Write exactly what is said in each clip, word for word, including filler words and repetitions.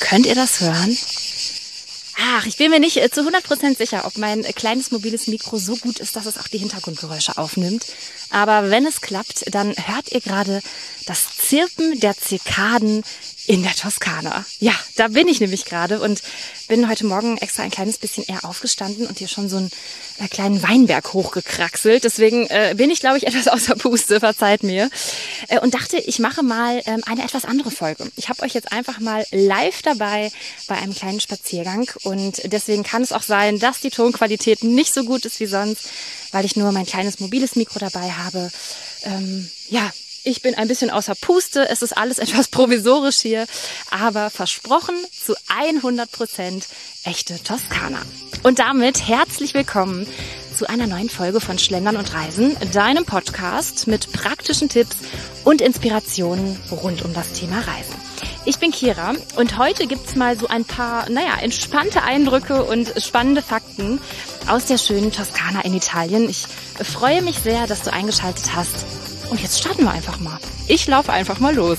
Könnt ihr das hören? Ach, ich bin mir nicht zu hundert Prozent sicher, ob mein kleines mobiles Mikro so gut ist, dass es auch die Hintergrundgeräusche aufnimmt. Aber wenn es klappt, dann hört ihr gerade das Zirpen der Zikaden in der Toskana. Ja, da bin ich nämlich gerade und bin heute Morgen extra ein kleines bisschen eher aufgestanden und hier schon so einen äh, kleinen Weinberg hochgekraxelt. Deswegen äh, bin ich, glaube ich, etwas außer Puste, verzeiht mir. Äh, und dachte, ich mache mal ähm, eine etwas andere Folge. Ich habe euch jetzt einfach mal live dabei bei einem kleinen Spaziergang und deswegen kann es auch sein, dass die Tonqualität nicht so gut ist wie sonst, weil ich nur mein kleines mobiles Mikro dabei habe. Ähm, ja, ich bin ein bisschen außer Puste, es ist alles etwas provisorisch hier, aber versprochen zu hundert Prozent echte Toskana. Und damit herzlich willkommen zu einer neuen Folge von Schlendern und Reisen, deinem Podcast mit praktischen Tipps und Inspirationen rund um das Thema Reisen. Ich bin Kira und heute gibt's mal so ein paar, naja, entspannte Eindrücke und spannende Fakten aus der schönen Toskana in Italien. Ich freue mich sehr, dass du eingeschaltet hast. Und jetzt starten wir einfach mal. Ich laufe einfach mal los.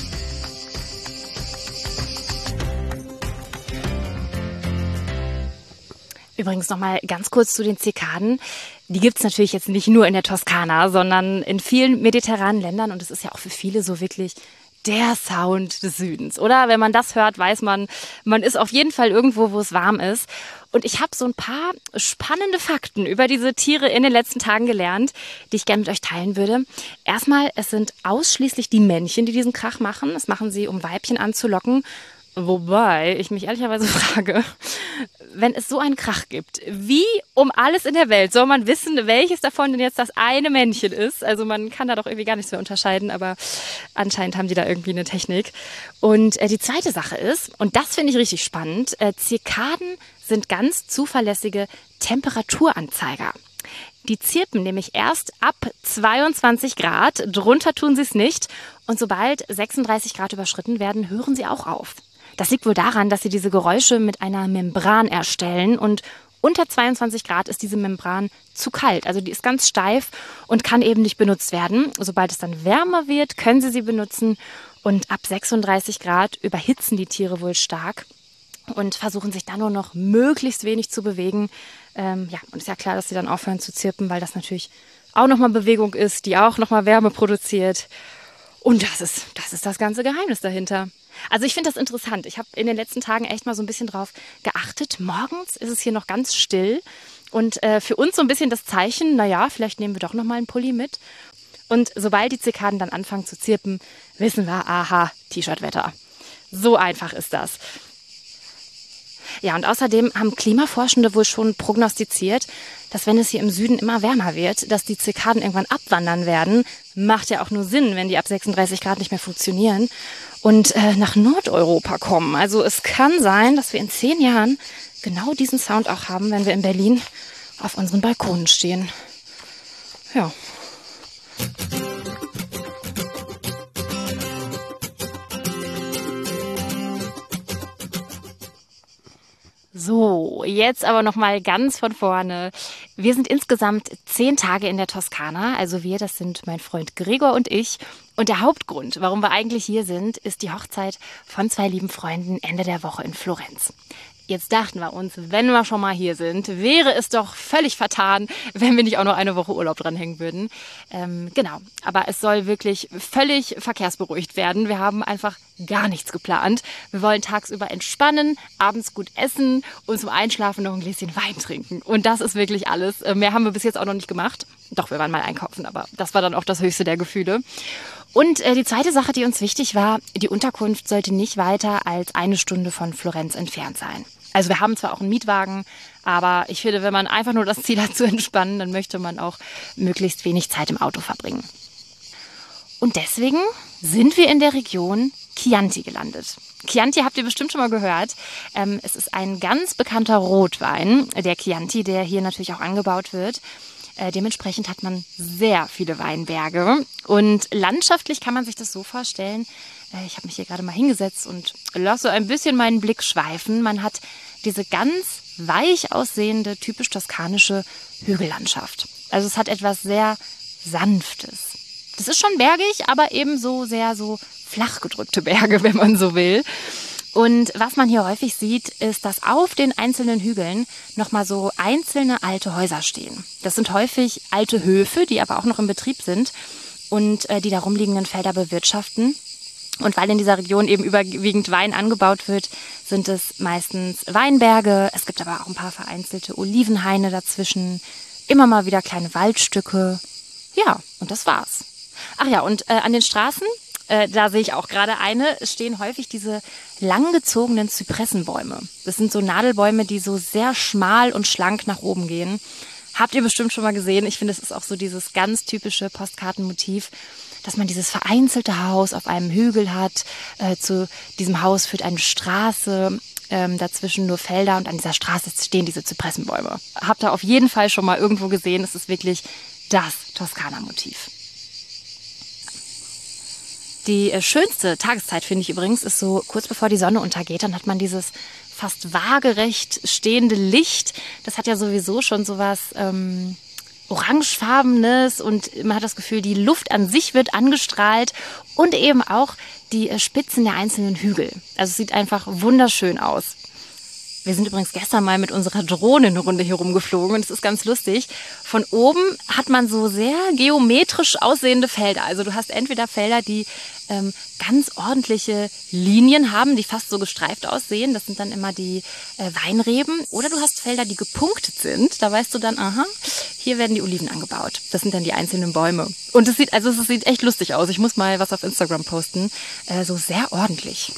Übrigens nochmal ganz kurz zu den Zikaden. Die gibt's natürlich jetzt nicht nur in der Toskana, sondern in vielen mediterranen Ländern. Und es ist ja auch für viele so wirklich der Sound des Südens, oder? Wenn man das hört, weiß man, man ist auf jeden Fall irgendwo, wo es warm ist. Und ich habe so ein paar spannende Fakten über diese Tiere in den letzten Tagen gelernt, die ich gerne mit euch teilen würde. Erstmal, es sind ausschließlich die Männchen, die diesen Krach machen. Das machen sie, um Weibchen anzulocken. Wobei ich mich ehrlicherweise frage, wenn es so einen Krach gibt, wie um alles in der Welt soll man wissen, welches davon denn jetzt das eine Männchen ist? Also man kann da doch irgendwie gar nichts mehr unterscheiden, aber anscheinend haben die da irgendwie eine Technik. Und äh, die zweite Sache ist, und das finde ich richtig spannend, äh, Zikaden sind ganz zuverlässige Temperaturanzeiger. Die zirpen nämlich erst ab zweiundzwanzig Grad, drunter tun sie es nicht. Und sobald sechsunddreißig Grad überschritten werden, hören sie auch auf. Das liegt wohl daran, dass sie diese Geräusche mit einer Membran erstellen und unter zweiundzwanzig Grad ist diese Membran zu kalt. Also die ist ganz steif und kann eben nicht benutzt werden. Sobald es dann wärmer wird, können sie sie benutzen und ab sechsunddreißig Grad überhitzen die Tiere wohl stark und versuchen sich dann nur noch möglichst wenig zu bewegen. Ähm, ja, und ist ja klar, dass sie dann aufhören zu zirpen, weil das natürlich auch nochmal Bewegung ist, die auch nochmal Wärme produziert. Und das ist, das ist das ganze Geheimnis dahinter. Also ich finde das interessant. Ich habe in den letzten Tagen echt mal so ein bisschen drauf geachtet. Morgens ist es hier noch ganz still und äh, für uns so ein bisschen das Zeichen, naja, vielleicht nehmen wir doch nochmal einen Pulli mit. Und sobald die Zikaden dann anfangen zu zirpen, wissen wir, aha, T-Shirt-Wetter. So einfach ist das. Ja, und außerdem haben Klimaforschende wohl schon prognostiziert, dass wenn es hier im Süden immer wärmer wird, dass die Zikaden irgendwann abwandern werden. Macht ja auch nur Sinn, wenn die ab sechsunddreißig Grad nicht mehr funktionieren und äh, nach Nordeuropa kommen. Also es kann sein, dass wir in zehn Jahren genau diesen Sound auch haben, wenn wir in Berlin auf unseren Balkonen stehen. Ja. So, jetzt aber noch mal ganz von vorne. Wir sind insgesamt zehn Tage in der Toskana. Also wir, das sind mein Freund Gregor und ich. Und der Hauptgrund, warum wir eigentlich hier sind, ist die Hochzeit von zwei lieben Freunden Ende der Woche in Florenz. Jetzt dachten wir uns, wenn wir schon mal hier sind, wäre es doch völlig vertan, wenn wir nicht auch noch eine Woche Urlaub dranhängen würden. Ähm, genau, aber es soll wirklich völlig verkehrsberuhigt werden. Wir haben einfach gar nichts geplant. Wir wollen tagsüber entspannen, abends gut essen und zum Einschlafen noch ein Gläschen Wein trinken. Und das ist wirklich alles. Mehr haben wir bis jetzt auch noch nicht gemacht. Doch, wir waren mal einkaufen, aber das war dann auch das höchste der Gefühle. Und äh, die zweite Sache, die uns wichtig war, die Unterkunft sollte nicht weiter als eine Stunde von Florenz entfernt sein. Also wir haben zwar auch einen Mietwagen, aber ich finde, wenn man einfach nur das Ziel hat zu entspannen, dann möchte man auch möglichst wenig Zeit im Auto verbringen. Und deswegen sind wir in der Region Chianti gelandet. Chianti habt ihr bestimmt schon mal gehört. Ähm, es ist ein ganz bekannter Rotwein, der Chianti, der hier natürlich auch angebaut wird. Äh, dementsprechend hat man sehr viele Weinberge. Und landschaftlich kann man sich das so vorstellen, äh, ich habe mich hier gerade mal hingesetzt und lasse ein bisschen meinen Blick schweifen. Man hat diese ganz weich aussehende, typisch toskanische Hügellandschaft. Also es hat etwas sehr Sanftes. Das ist schon bergig, aber eben so sehr so flach gedrückte Berge, wenn man so will. Und was man hier häufig sieht, ist, dass auf den einzelnen Hügeln nochmal so einzelne alte Häuser stehen. Das sind häufig alte Höfe, die aber auch noch in Betrieb sind und äh, die da rumliegenden Felder bewirtschaften. Und weil in dieser Region eben überwiegend Wein angebaut wird, sind es meistens Weinberge. Es gibt aber auch ein paar vereinzelte Olivenhaine dazwischen, immer mal wieder kleine Waldstücke. Ja, und das war's. Ach ja, und äh, an den Straßen, Äh, da sehe ich auch gerade eine, stehen häufig diese langgezogenen Zypressenbäume. Das sind so Nadelbäume, die so sehr schmal und schlank nach oben gehen. Habt ihr bestimmt schon mal gesehen. Ich finde, es ist auch so dieses ganz typische Postkartenmotiv, dass man dieses vereinzelte Haus auf einem Hügel hat. Äh, zu diesem Haus führt eine Straße, ähm, dazwischen nur Felder und an dieser Straße stehen diese Zypressenbäume. Habt ihr auf jeden Fall schon mal irgendwo gesehen. Es ist wirklich das Toskana-Motiv. Die schönste Tageszeit, finde ich übrigens, ist so kurz bevor die Sonne untergeht. Dann hat man dieses fast waagerecht stehende Licht. Das hat ja sowieso schon so was ähm, orangefarbenes und man hat das Gefühl, die Luft an sich wird angestrahlt und eben auch die Spitzen der einzelnen Hügel. Also es sieht einfach wunderschön aus. Wir sind übrigens gestern mal mit unserer Drohne eine Runde hier rumgeflogen und es ist ganz lustig. Von oben hat man so sehr geometrisch aussehende Felder. Also du hast entweder Felder, die ähm, ganz ordentliche Linien haben, die fast so gestreift aussehen. Das sind dann immer die äh, Weinreben. Oder du hast Felder, die gepunktet sind. Da weißt du dann, aha, hier werden die Oliven angebaut. Das sind dann die einzelnen Bäume. Und es sieht, also es sieht echt lustig aus. Ich muss mal was auf Instagram posten. Äh, so sehr ordentlich.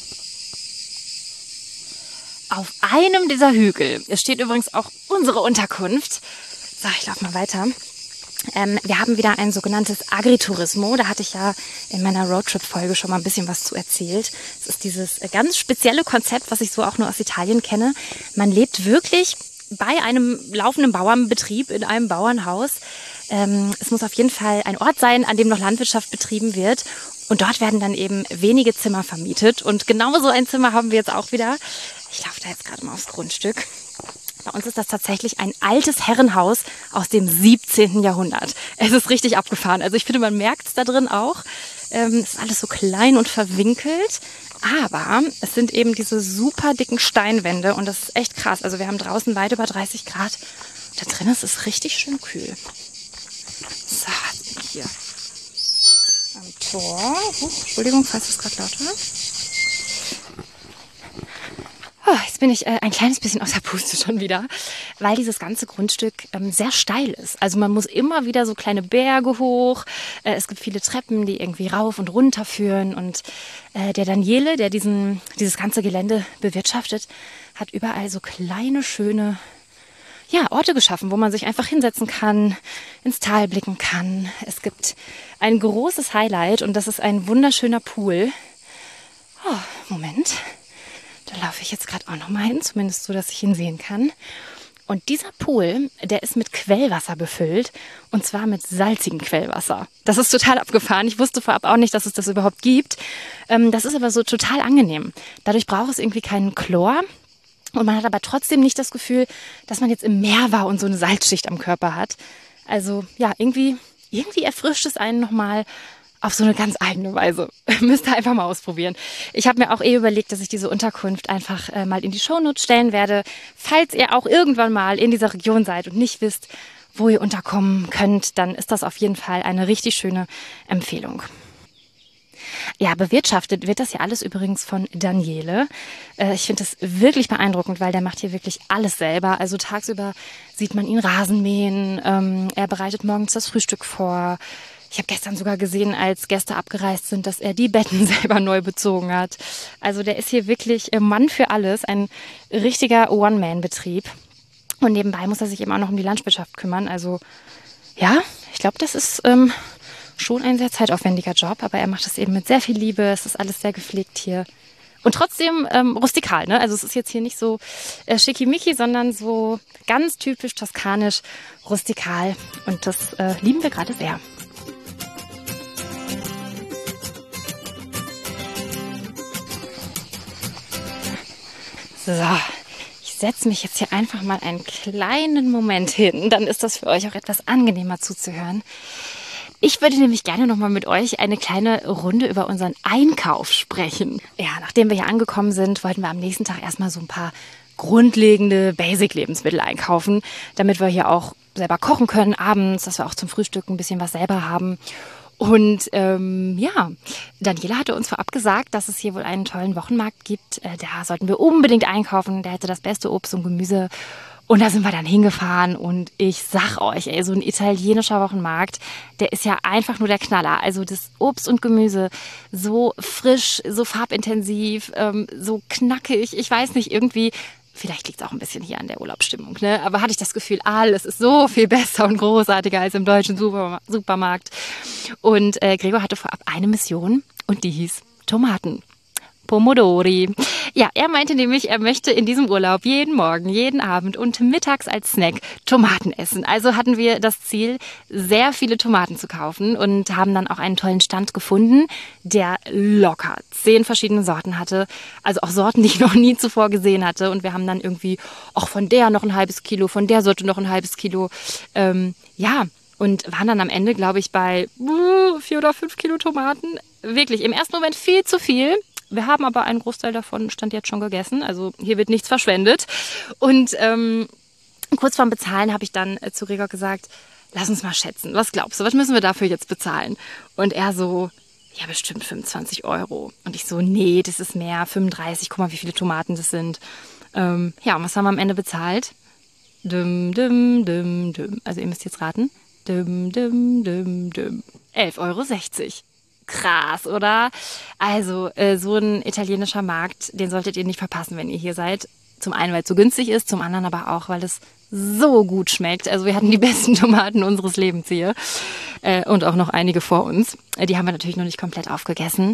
Auf einem dieser Hügel, es steht übrigens auch unsere Unterkunft. So, ich laufe mal weiter. Ähm, wir haben wieder ein sogenanntes Agriturismo. Da hatte ich ja in meiner Roadtrip-Folge schon mal ein bisschen was zu erzählt. Es ist dieses ganz spezielle Konzept, was ich so auch nur aus Italien kenne. Man lebt wirklich bei einem laufenden Bauernbetrieb in einem Bauernhaus. Ähm, es muss auf jeden Fall ein Ort sein, an dem noch Landwirtschaft betrieben wird. Und dort werden dann eben wenige Zimmer vermietet. Und genau so ein Zimmer haben wir jetzt auch wieder. Ich laufe da jetzt gerade mal aufs Grundstück. Bei uns ist das tatsächlich ein altes Herrenhaus aus dem siebzehnten Jahrhundert. Es ist richtig abgefahren. Also ich finde, man merkt es da drin auch. Ähm, es ist alles so klein und verwinkelt. Aber es sind eben diese super dicken Steinwände und das ist echt krass. Also wir haben draußen weit über dreißig Grad. Da drin ist es richtig schön kühl. So, jetzt bin ich hier am Tor. Uh, Entschuldigung, falls es gerade laut war. Oh, jetzt bin ich äh, ein kleines bisschen aus der Puste schon wieder, weil dieses ganze Grundstück ähm, sehr steil ist. Also man muss immer wieder so kleine Berge hoch. Äh, es gibt viele Treppen, die irgendwie rauf und runter führen. Und äh, der Daniele, der diesen, dieses ganze Gelände bewirtschaftet, hat überall so kleine, schöne ja, Orte geschaffen, wo man sich einfach hinsetzen kann, ins Tal blicken kann. Es gibt ein großes Highlight und das ist ein wunderschöner Pool. Oh, Moment. Da laufe ich jetzt gerade auch noch mal hin, zumindest so, dass ich ihn sehen kann. Und dieser Pool, der ist mit Quellwasser befüllt und zwar mit salzigem Quellwasser. Das ist total abgefahren. Ich wusste vorab auch nicht, dass es das überhaupt gibt. Das ist aber so total angenehm. Dadurch braucht es irgendwie keinen Chlor. Und man hat aber trotzdem nicht das Gefühl, dass man jetzt im Meer war und so eine Salzschicht am Körper hat. Also ja, irgendwie, irgendwie erfrischt es einen nochmal auf so eine ganz eigene Weise. Müsst ihr einfach mal ausprobieren. Ich habe mir auch eh überlegt, dass ich diese Unterkunft einfach äh, mal in die Shownotes stellen werde. Falls ihr auch irgendwann mal in dieser Region seid und nicht wisst, wo ihr unterkommen könnt, dann ist das auf jeden Fall eine richtig schöne Empfehlung. Ja, bewirtschaftet wird das ja alles übrigens von Daniele. Äh, ich finde das wirklich beeindruckend, weil der macht hier wirklich alles selber. Also tagsüber sieht man ihn Rasen mähen. Ähm, er bereitet morgens das Frühstück vor. Ich habe gestern sogar gesehen, als Gäste abgereist sind, dass er die Betten selber neu bezogen hat. Also der ist hier wirklich Mann für alles, ein richtiger One-Man-Betrieb. Und nebenbei muss er sich eben auch noch um die Landwirtschaft kümmern. Also ja, ich glaube, das ist ähm, schon ein sehr zeitaufwendiger Job, aber er macht das eben mit sehr viel Liebe. Es ist alles sehr gepflegt hier. Und trotzdem ähm, rustikal, ne? Also es ist jetzt hier nicht so äh, schickimicki, sondern so ganz typisch toskanisch rustikal. Und das äh, lieben wir gerade sehr. So, ich setze mich jetzt hier einfach mal einen kleinen Moment hin. Dann ist das für euch auch etwas angenehmer zuzuhören. Ich würde nämlich gerne nochmal mit euch eine kleine Runde über unseren Einkauf sprechen. Ja, nachdem wir hier angekommen sind, wollten wir am nächsten Tag erstmal so ein paar grundlegende Basic-Lebensmittel einkaufen, damit wir hier auch selber kochen können abends, dass wir auch zum Frühstück ein bisschen was selber haben. Und ähm, ja, Daniela hatte uns vorab gesagt, dass es hier wohl einen tollen Wochenmarkt gibt. Äh, da sollten wir unbedingt einkaufen. Der hätte das beste Obst und Gemüse. Und da sind wir dann hingefahren und ich sag euch, ey, so ein italienischer Wochenmarkt, der ist ja einfach nur der Knaller. Also das Obst und Gemüse, so frisch, so farbintensiv, ähm, so knackig. Ich weiß nicht, irgendwie, vielleicht liegt es auch ein bisschen hier an der Urlaubsstimmung, ne? Aber hatte ich das Gefühl, alles ist so viel besser und großartiger als im deutschen Super- Supermarkt. Und äh, Gregor hatte vorab eine Mission und die hieß Tomaten. Pomodori. Ja, er meinte nämlich, er möchte in diesem Urlaub jeden Morgen, jeden Abend und mittags als Snack Tomaten essen. Also hatten wir das Ziel, sehr viele Tomaten zu kaufen und haben dann auch einen tollen Stand gefunden, der locker zehn verschiedene Sorten hatte. Also auch Sorten, die ich noch nie zuvor gesehen hatte. Und wir haben dann irgendwie auch von der noch ein halbes Kilo, von der Sorte noch ein halbes Kilo. Ähm, ja, und waren dann am Ende, glaube ich, bei uh, vier oder fünf Kilo Tomaten. Wirklich im ersten Moment viel zu viel. Wir haben aber einen Großteil davon stand jetzt schon gegessen. Also hier wird nichts verschwendet. Und ähm, kurz vorm Bezahlen habe ich dann äh, zu Gregor gesagt, lass uns mal schätzen. Was glaubst du, was müssen wir dafür jetzt bezahlen? Und er so, ja bestimmt fünfundzwanzig Euro. Und ich so, nee, das ist mehr, fünfunddreißig. Guck mal, wie viele Tomaten das sind. Ähm, ja, und was haben wir am Ende bezahlt? Düm, düm, düm, düm. Also ihr müsst jetzt raten. Düm, düm, düm, düm. elf Euro sechzig. Krass, oder? Also äh, so ein italienischer Markt, den solltet ihr nicht verpassen, wenn ihr hier seid. Zum einen, weil es so günstig ist, zum anderen aber auch, weil es so gut schmeckt. Also wir hatten die besten Tomaten unseres Lebens hier äh, und auch noch einige vor uns. Äh, die haben wir natürlich noch nicht komplett aufgegessen.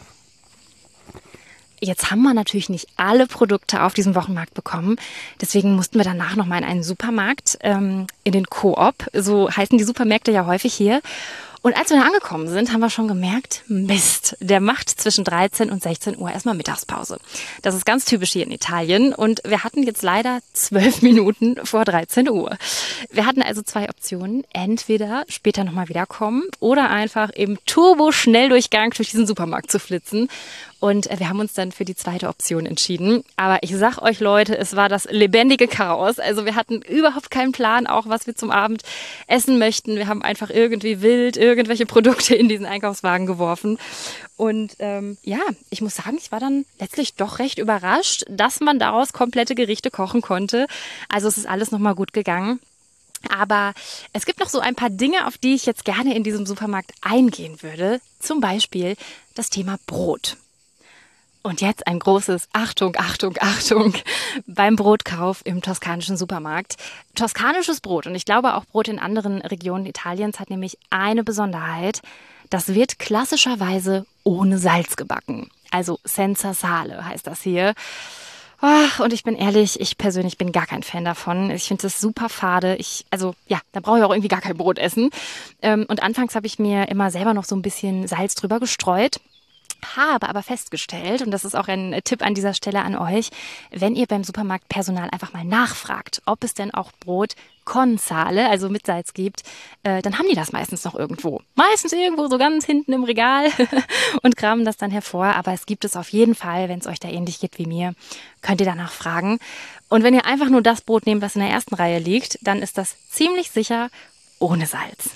Jetzt haben wir natürlich nicht alle Produkte auf diesem Wochenmarkt bekommen. Deswegen mussten wir danach nochmal in einen Supermarkt, ähm, in den Coop. So heißen die Supermärkte ja häufig hier. Und als wir da angekommen sind, haben wir schon gemerkt, Mist, der macht zwischen dreizehn und sechzehn Uhr erstmal Mittagspause. Das ist ganz typisch hier in Italien und wir hatten jetzt leider zwölf Minuten vor dreizehn Uhr. Wir hatten also zwei Optionen, entweder später nochmal wiederkommen oder einfach im Turbo-Schnelldurchgang durch diesen Supermarkt zu flitzen. Und wir haben uns dann für die zweite Option entschieden. Aber ich sag euch Leute, es war das lebendige Chaos. Also wir hatten überhaupt keinen Plan, auch was wir zum Abend essen möchten. Wir haben einfach irgendwie wild irgendwelche Produkte in diesen Einkaufswagen geworfen. Und ähm, ja, ich muss sagen, ich war dann letztlich doch recht überrascht, dass man daraus komplette Gerichte kochen konnte. Also es ist alles nochmal gut gegangen. Aber es gibt noch so ein paar Dinge, auf die ich jetzt gerne in diesem Supermarkt eingehen würde. Zum Beispiel das Thema Brot. Und jetzt ein großes Achtung, Achtung, Achtung beim Brotkauf im toskanischen Supermarkt. Toskanisches Brot und ich glaube auch Brot in anderen Regionen Italiens hat nämlich eine Besonderheit. Das wird klassischerweise ohne Salz gebacken. Also senza sale heißt das hier. Ach, und ich bin ehrlich, ich persönlich bin gar kein Fan davon. Ich finde das super fade. Ich, also ja, da brauche ich auch irgendwie gar kein Brot essen. Und anfangs habe ich mir immer selber noch so ein bisschen Salz drüber gestreut. Habe aber festgestellt, und das ist auch ein Tipp an dieser Stelle an euch, wenn ihr beim Supermarktpersonal einfach mal nachfragt, ob es denn auch Brot con sale, also mit Salz gibt, äh, dann haben die das meistens noch irgendwo. Meistens irgendwo so ganz hinten im Regal und kramen das dann hervor. Aber es gibt es auf jeden Fall, wenn es euch da ähnlich geht wie mir, könnt ihr danach fragen. Und wenn ihr einfach nur das Brot nehmt, was in der ersten Reihe liegt, dann ist das ziemlich sicher ohne Salz.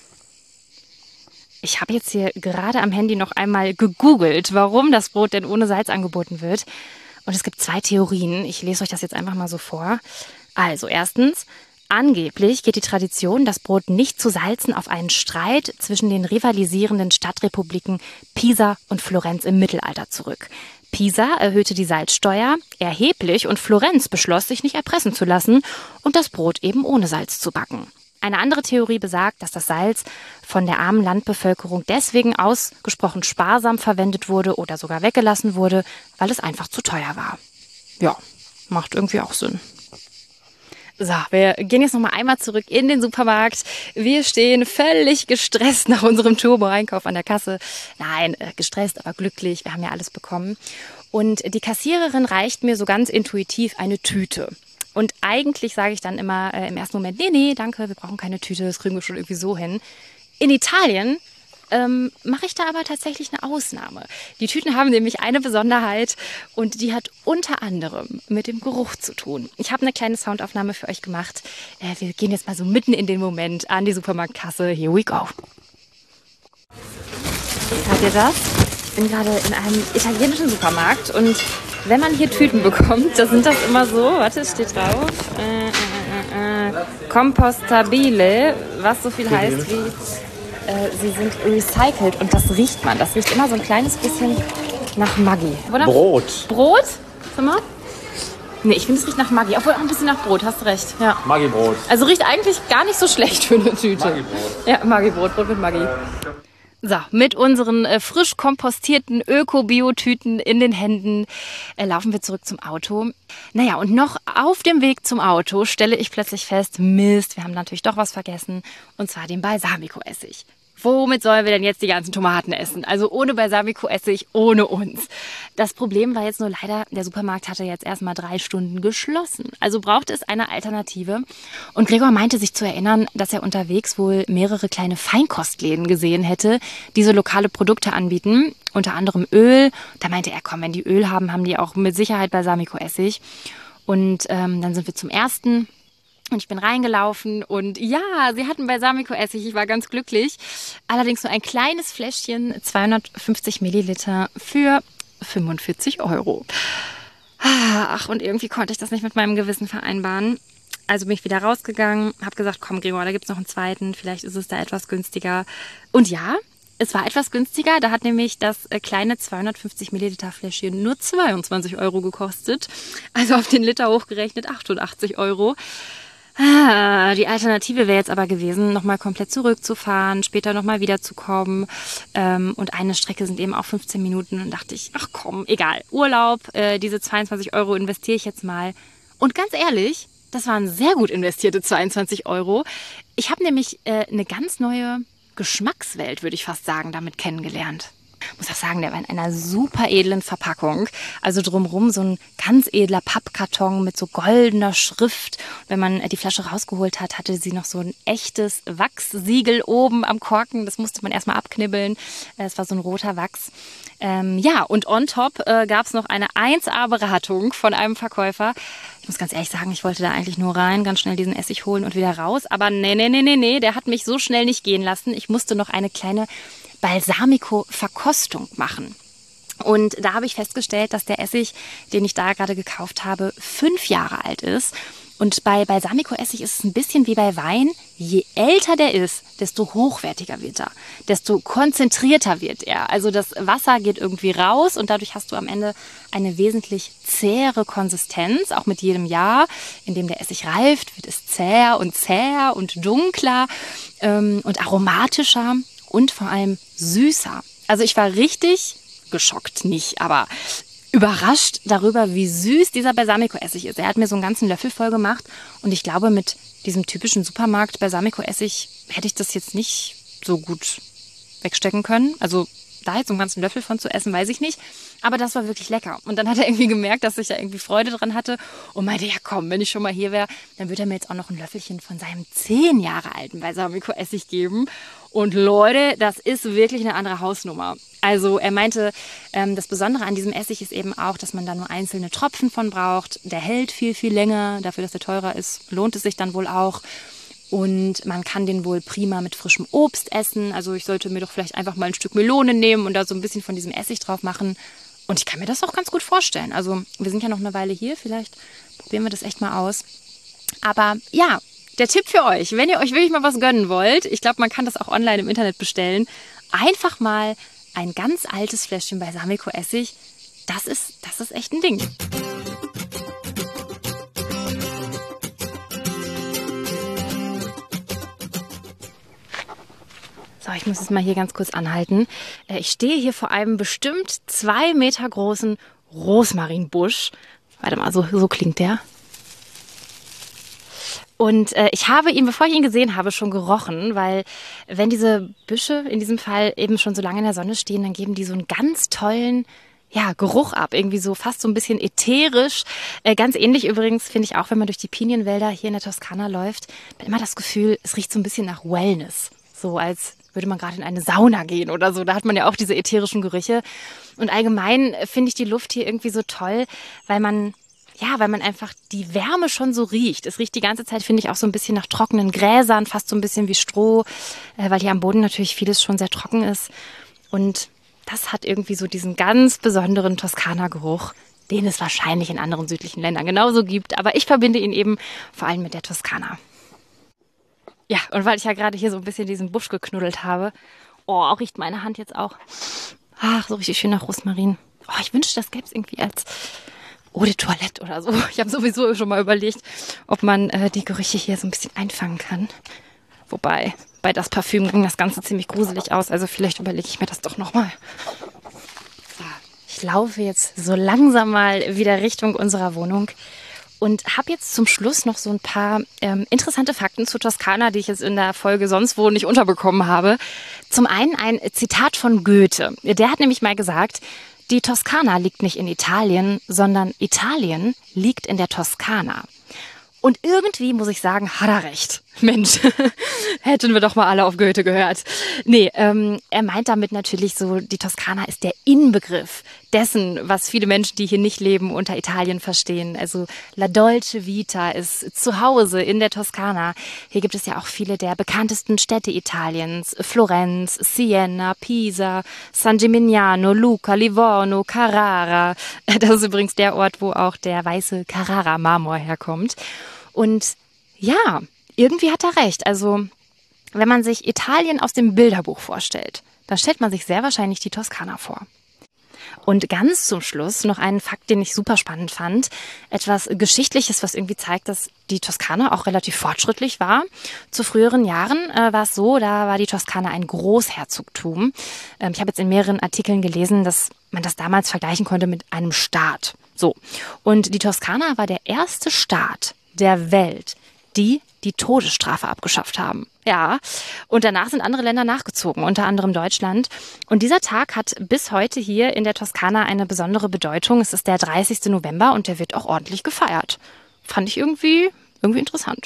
Ich habe jetzt hier gerade am Handy noch einmal gegoogelt, warum das Brot denn ohne Salz angeboten wird. Und es gibt zwei Theorien. Ich lese euch das jetzt einfach mal so vor. Also erstens, angeblich geht die Tradition, das Brot nicht zu salzen, auf einen Streit zwischen den rivalisierenden Stadtrepubliken Pisa und Florenz im Mittelalter zurück. Pisa erhöhte die Salzsteuer erheblich und Florenz beschloss, sich nicht erpressen zu lassen und das Brot eben ohne Salz zu backen. Eine andere Theorie besagt, dass das Salz von der armen Landbevölkerung deswegen ausgesprochen sparsam verwendet wurde oder sogar weggelassen wurde, weil es einfach zu teuer war. Ja, macht irgendwie auch Sinn. So, wir gehen jetzt noch mal einmal zurück in den Supermarkt. Wir stehen völlig gestresst nach unserem Turbo-Einkauf an der Kasse. Nein, äh, gestresst, aber glücklich. Wir haben ja alles bekommen. Und die Kassiererin reicht mir so ganz intuitiv eine Tüte. Und eigentlich sage ich dann immer äh, im ersten Moment, nee, nee, danke, wir brauchen keine Tüte, das kriegen wir schon irgendwie so hin. In Italien ähm, mache ich da aber tatsächlich eine Ausnahme. Die Tüten haben nämlich eine Besonderheit und die hat unter anderem mit dem Geruch zu tun. Ich habe eine kleine Soundaufnahme für euch gemacht. Äh, wir gehen jetzt mal so mitten in den Moment an die Supermarktkasse. Here we go. Hört ihr das? Ich bin gerade in einem italienischen Supermarkt und wenn man hier Tüten bekommt, da sind das immer so, warte, es steht drauf, äh, äh, äh, compostabile, was so viel heißt wie, äh, sie sind recycelt und das riecht man. Das riecht immer so ein kleines bisschen nach Maggi. Oder? Brot. Brot? Sag mal. Nee, ich finde es riecht nach Maggi, obwohl auch ein bisschen nach Brot, hast du recht. Ja. Maggi-Brot. Also riecht eigentlich gar nicht so schlecht für eine Tüte. Maggi-Brot. Ja, Maggi-Brot, Brot mit Maggi. So, mit unseren äh, frisch kompostierten Öko-Bio-Tüten in den Händen äh, laufen wir zurück zum Auto. Naja, und noch auf dem Weg zum Auto stelle ich plötzlich fest, Mist, wir haben natürlich doch was vergessen, und zwar den Balsamico-Essig. Womit sollen wir denn jetzt die ganzen Tomaten essen? Also ohne Balsamico-Essig, ohne uns. Das Problem war jetzt nur leider, der Supermarkt hatte jetzt erst mal drei Stunden geschlossen. Also brauchte es eine Alternative. Und Gregor meinte sich zu erinnern, dass er unterwegs wohl mehrere kleine Feinkostläden gesehen hätte, die so lokale Produkte anbieten. Unter anderem Öl. Da meinte er, komm, wenn die Öl haben, haben die auch mit Sicherheit Balsamico-Essig. Und ähm, dann sind wir zum ersten. Und ich bin reingelaufen und ja, sie hatten Balsamico-Essig. Ich war ganz glücklich. Allerdings nur ein kleines Fläschchen, zweihundertfünfzig Milliliter für fünfundvierzig Euro. Ach, und irgendwie konnte ich das nicht mit meinem Gewissen vereinbaren. Also bin ich wieder rausgegangen, habe gesagt, komm Gregor, da gibt es noch einen zweiten. Vielleicht ist es da etwas günstiger. Und ja, es war etwas günstiger. Da hat nämlich das kleine zweihundertfünfzig Milliliter Fläschchen nur zweiundzwanzig Euro gekostet. Also auf den Liter hochgerechnet achtundachtzig Euro. Ah, die Alternative wäre jetzt aber gewesen, nochmal komplett zurückzufahren, später nochmal wiederzukommen. Ähm, und eine Strecke sind eben auch fünfzehn Minuten. Und dachte ich, ach komm, egal, Urlaub, äh, diese zweiundzwanzig Euro investiere ich jetzt mal. Und ganz ehrlich, das waren sehr gut investierte zweiundzwanzig Euro. Ich habe nämlich äh, eine ganz neue Geschmackswelt, würde ich fast sagen, damit kennengelernt. Ich muss auch sagen, der war in einer super edlen Verpackung. Also drumherum so ein ganz edler Pappkarton mit so goldener Schrift. Wenn man die Flasche rausgeholt hat, hatte sie noch so ein echtes Wachssiegel oben am Korken. Das musste man erstmal abknibbeln. Es war so ein roter Wachs. Ähm, ja, und on top äh, gab es noch eine eins A-Beratung von einem Verkäufer. Ich muss ganz ehrlich sagen, ich wollte da eigentlich nur rein, ganz schnell diesen Essig holen und wieder raus. Aber nee, nee, nee, nee, nee, der hat mich so schnell nicht gehen lassen. Ich musste noch eine kleine Balsamico-Verkostung machen. Und da habe ich festgestellt, dass der Essig, den ich da gerade gekauft habe, fünf Jahre alt ist. Und bei Balsamico-Essig ist es ein bisschen wie bei Wein. Je älter der ist, desto hochwertiger wird er, desto konzentrierter wird er. Also das Wasser geht irgendwie raus und dadurch hast du am Ende eine wesentlich zähere Konsistenz. Auch mit jedem Jahr, in dem der Essig reift, wird es zäher und zäher und dunkler ähm, und aromatischer. Und vor allem süßer. Also ich war richtig geschockt, nicht, aber überrascht darüber, wie süß dieser Balsamico-Essig ist. Er hat mir so einen ganzen Löffel voll gemacht und ich glaube, mit diesem typischen Supermarkt Balsamico-Essig hätte ich das jetzt nicht so gut wegstecken können. Also da jetzt so einen ganzen Löffel von zu essen, weiß ich nicht. Aber das war wirklich lecker. Und dann hat er irgendwie gemerkt, dass ich da irgendwie Freude dran hatte und meinte, ja komm, wenn ich schon mal hier wäre, dann würde er mir jetzt auch noch ein Löffelchen von seinem zehn Jahre alten Balsamico-Essig geben. Und Leute, das ist wirklich eine andere Hausnummer. Also er meinte, ähm, das Besondere an diesem Essig ist eben auch, dass man da nur einzelne Tropfen von braucht. Der hält viel, viel länger. Dafür, dass der teurer ist, lohnt es sich dann wohl auch. Und man kann den wohl prima mit frischem Obst essen. Also ich sollte mir doch vielleicht einfach mal ein Stück Melone nehmen und da so ein bisschen von diesem Essig drauf machen. Und ich kann mir das auch ganz gut vorstellen. Also wir sind ja noch eine Weile hier. Vielleicht probieren wir das echt mal aus. Aber ja, der Tipp für euch, wenn ihr euch wirklich mal was gönnen wollt, ich glaube, man kann das auch online im Internet bestellen, einfach mal ein ganz altes Fläschchen Balsamico-Essig. Das ist, das ist echt ein Ding. So, ich muss jetzt mal hier ganz kurz anhalten. Ich stehe hier vor einem bestimmt zwei Meter großen Rosmarinbusch. Warte mal, so, so klingt der. Und äh, ich habe ihn, bevor ich ihn gesehen habe, schon gerochen, weil wenn diese Büsche in diesem Fall eben schon so lange in der Sonne stehen, dann geben die so einen ganz tollen ja, Geruch ab, irgendwie so fast so ein bisschen ätherisch. Äh, ganz ähnlich übrigens finde ich auch, wenn man durch die Pinienwälder hier in der Toskana läuft, hat immer das Gefühl, es riecht so ein bisschen nach Wellness. So als würde man gerade in eine Sauna gehen oder so. Da hat man ja auch diese ätherischen Gerüche. Und allgemein finde ich die Luft hier irgendwie so toll, weil man, ja, weil man einfach die Wärme schon so riecht. Es riecht die ganze Zeit, finde ich, auch so ein bisschen nach trockenen Gräsern, fast so ein bisschen wie Stroh, äh, weil hier am Boden natürlich vieles schon sehr trocken ist. Und das hat irgendwie so diesen ganz besonderen Toskana-Geruch, den es wahrscheinlich in anderen südlichen Ländern genauso gibt. Aber ich verbinde ihn eben vor allem mit der Toskana. Ja, und weil ich ja gerade hier so ein bisschen diesen Busch geknuddelt habe, oh, riecht meine Hand jetzt auch. Ach, so richtig schön nach Rosmarin. Oh, ich wünschte, das gäbe es irgendwie als Eau de Toilette oder so. Ich habe sowieso schon mal überlegt, ob man äh, die Gerüche hier so ein bisschen einfangen kann. Wobei, bei das Parfüm ging das Ganze ziemlich gruselig aus. Also vielleicht überlege ich mir das doch nochmal. So, ich laufe jetzt so langsam mal wieder Richtung unserer Wohnung. Und habe jetzt zum Schluss noch so ein paar ähm, interessante Fakten zu Toskana, die ich jetzt in der Folge sonst wo nicht unterbekommen habe. Zum einen ein Zitat von Goethe. Der hat nämlich mal gesagt, die Toskana liegt nicht in Italien, sondern Italien liegt in der Toskana. Und irgendwie muss ich sagen, hat er recht. Mensch, hätten wir doch mal alle auf Goethe gehört. Nee, ähm, er meint damit natürlich so, die Toskana ist der Inbegriff dessen, was viele Menschen, die hier nicht leben, unter Italien verstehen. Also La Dolce Vita ist zu Hause in der Toskana. Hier gibt es ja auch viele der bekanntesten Städte Italiens. Florenz, Siena, Pisa, San Gimignano, Lucca, Livorno, Carrara. Das ist übrigens der Ort, wo auch der weiße Carrara-Marmor herkommt. Und ja, irgendwie hat er recht. Also, wenn man sich Italien aus dem Bilderbuch vorstellt, dann stellt man sich sehr wahrscheinlich die Toskana vor. Und ganz zum Schluss noch einen Fakt, den ich super spannend fand. Etwas Geschichtliches, was irgendwie zeigt, dass die Toskana auch relativ fortschrittlich war. Zu früheren Jahren äh, war es so, da war die Toskana ein Großherzogtum. Ähm, ich habe jetzt in mehreren Artikeln gelesen, dass man das damals vergleichen konnte mit einem Staat. So. Und die Toskana war der erste Staat der Welt, die die Todesstrafe abgeschafft haben. Ja, und danach sind andere Länder nachgezogen, unter anderem Deutschland. Und dieser Tag hat bis heute hier in der Toskana eine besondere Bedeutung. Es ist der dreißigste November und der wird auch ordentlich gefeiert. Fand ich irgendwie, irgendwie interessant.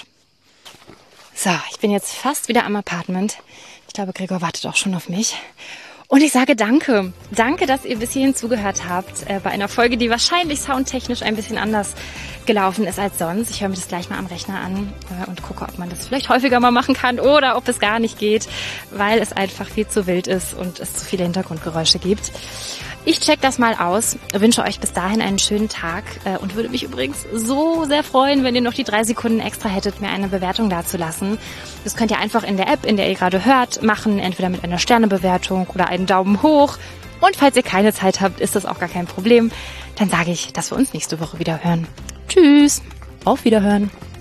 So, ich bin jetzt fast wieder am Apartment. Ich glaube, Gregor wartet auch schon auf mich. Und ich sage danke. Danke, dass ihr bis hierhin zugehört habt äh, bei einer Folge, die wahrscheinlich soundtechnisch ein bisschen anders gelaufen ist als sonst. Ich höre mir das gleich mal am Rechner an äh, und gucke, ob man das vielleicht häufiger mal machen kann oder ob es gar nicht geht, weil es einfach viel zu wild ist und es zu viele Hintergrundgeräusche gibt. Ich check das mal aus, wünsche euch bis dahin einen schönen Tag äh, und würde mich übrigens so sehr freuen, wenn ihr noch die drei Sekunden extra hättet, mir eine Bewertung dazulassen. Das könnt ihr einfach in der App, in der ihr gerade hört, machen, entweder mit einer Sternebewertung oder einen Daumen hoch. Und falls ihr keine Zeit habt, ist das auch gar kein Problem. Dann sage ich, dass wir uns nächste Woche wieder hören. Tschüss, auf Wiederhören.